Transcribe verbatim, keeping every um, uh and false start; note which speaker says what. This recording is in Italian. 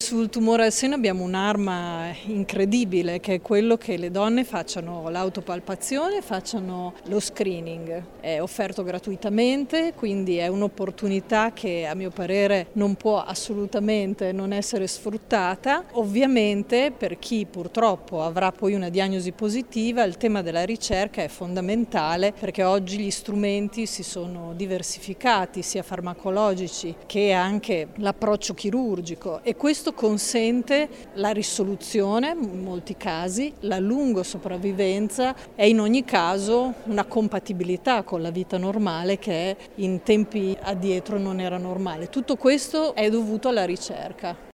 Speaker 1: sul tumore al seno abbiamo un'arma incredibile, che è quello che le donne facciano l'autopalpazione, facciano lo screening. È offerto gratuitamente, quindi è un'opportunità che a mio parere non può assolutamente non essere sfruttata. Ovviamente per chi purtroppo avrà poi una diagnosi positiva, il tema della ricerca è fondamentale, perché oggi gli strumenti si sono diversificati, sia farmacologici che anche l'approccio chirurgico, e questo consente la risoluzione in molti casi, la lunga sopravvivenza e in ogni caso una compatibilità con la vita normale che in tempi addietro non era normale. Tutto questo è dovuto alla ricerca.